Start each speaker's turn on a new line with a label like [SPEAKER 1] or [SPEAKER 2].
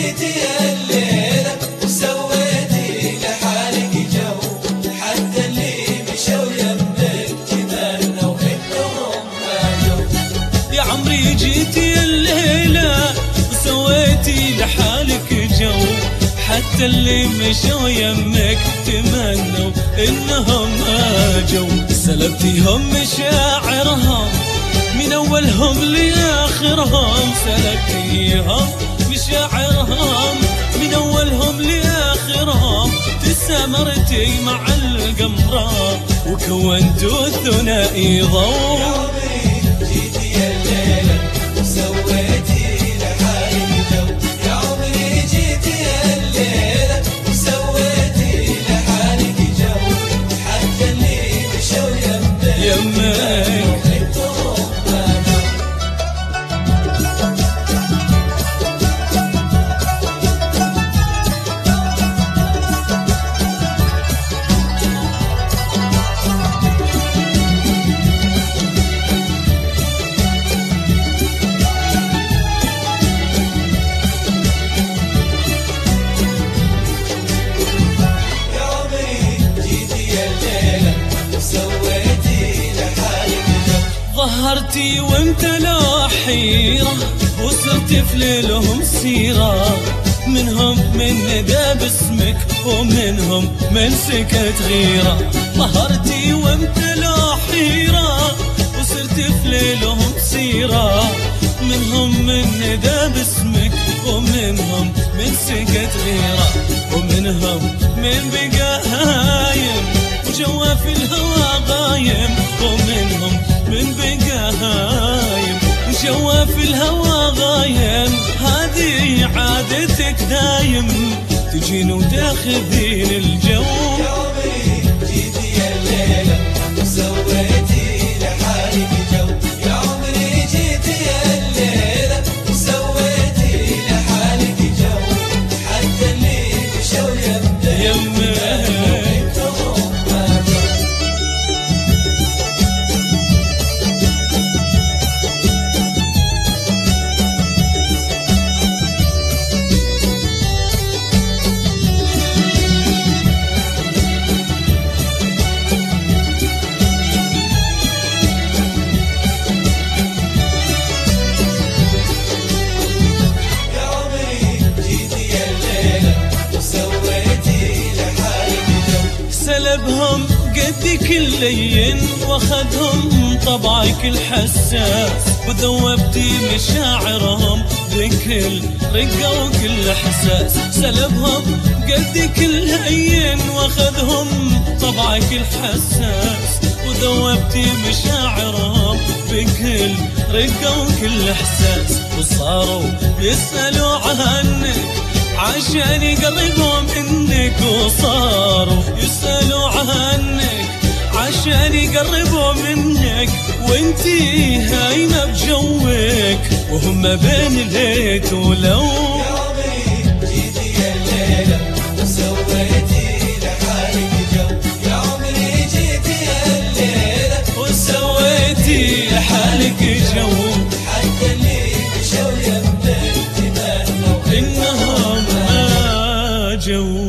[SPEAKER 1] جيتي الليلة وسويتي لحالك جو، حتى اللي مشوا يمك تمنوا انهم ما جو.
[SPEAKER 2] يا عمري جيتي الليلة وسويتي لحالك جو، حتى اللي مشوا يمك تمنوا انهم ما جو. سلبتيهم مشاعرهم من اولهم لاخرهم، سلبتيهم مشاعرهم من اولهم لاخرهم. تسامرتي مع القمرة وكونتوا الثنائي ضوء. ظهرتي وامتلا حيرة وصرت في ليلهم سيرة، منهم من ندى باسمك ومنهم من سكت غيرة. ظهرتي وامتلا حيرة وصرت في ليلهم سيرة، منهم من ندى باسمك ومنهم من سكت غيرة، ومنهم من بقى هايم وجوا في الهوى غايم، ومنهم من بقى هايم وجوا في الهوى غايم. هذه عادتك دايم تجين وتاخذين الجو.
[SPEAKER 1] يومي جيتي الليلة وسويتي لحالك جو، يا عمري جيتي الليلة وسويتي لحالك جو، حتى اللي مشوا يمك
[SPEAKER 2] سلبهم قدك اللين واخذهم طبعك الحساس، وذوبتي مشاعرهم بكل رقة وكل احساس. سلبهم قدك اللين واخذهم طبعك الحساس، وذوبتي مشاعرهم بكل رقة وكل احساس. وصاروا يسألوا عنك عشان يقربوا منك، وصاروا يسألوا عنك عشان يقربوا منك، وانتي هايمة بجوك وهم بين ليت ولو.
[SPEAKER 1] يومي جيتي الليلة وسويتي لحالك جو، يا عمري جيتي الليلة
[SPEAKER 2] وسويتي لحالك جو،
[SPEAKER 1] حتى اللي مشوا يمك تمنوا
[SPEAKER 2] انهم ما جو.